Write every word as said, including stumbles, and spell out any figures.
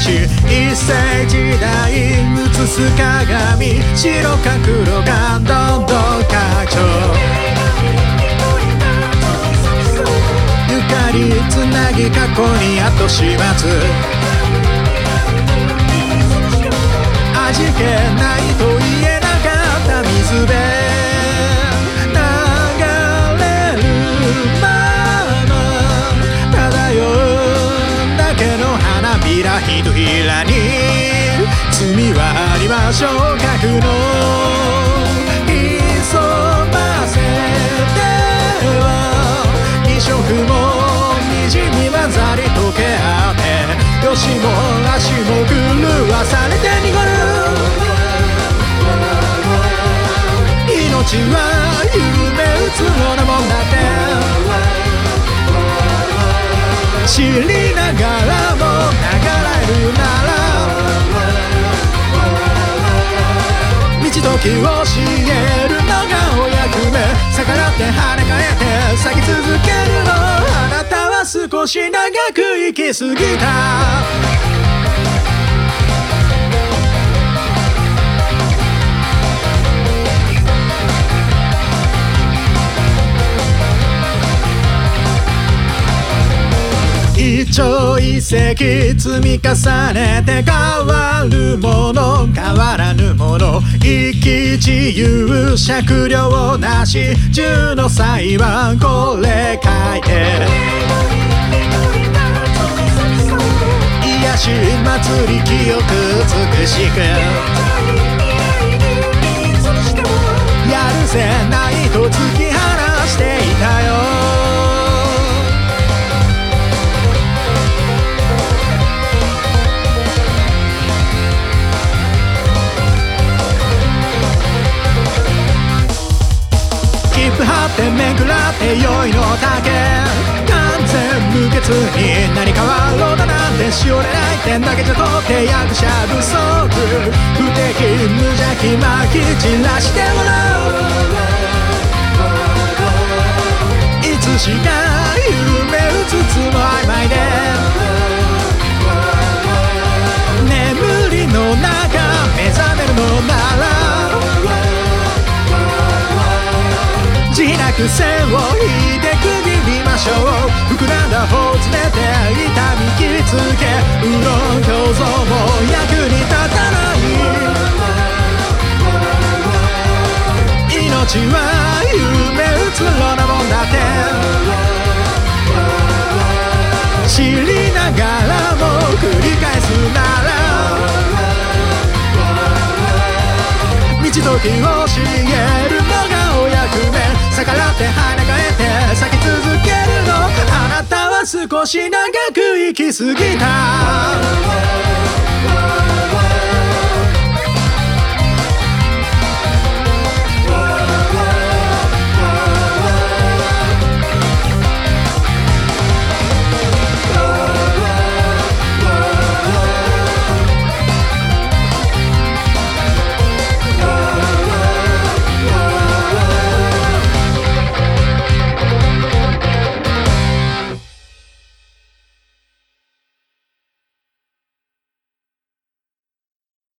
し一世時代映す鏡白か黒がどんどん拡張ゆかりつなぎ過去に後始末味気ないと言えなかった水辺流れるまま漂うだけの花びらひとひらに罪はありましょう核の潜ませては二色もにじみ混ざり溶け合ってよしも足も狂わされて濁る命は夢うつろなもんだって知りながらも流れるなら道時を教えるのがお役目逆らって跳ね返って咲き続けるのあなたは少し長く生きすぎた一朝一夕積み重ねて変わるもの変わらぬもの生き自由酌量なし十の際はこれ書いて癒し祭り清く美しくやるせないと突き放していたよ張ってめくらって酔いの丈完全無欠に何かわろうだなんてしおれない点だけじゃとって役者不足不敵無邪気まき散らしてもらういつしか夢うつつも曖昧で眠りの中目覚めるのなら自なく線を引いて区切りましょう膨らんだ頬を詰めて痛み切りつけうろん表情も役に立たない命は夢うつろなもんだって知りながらも繰り返すなら道時を教えるのがお役目逆らって跳ね返って咲き続けるのあなたは少し長く生きすぎた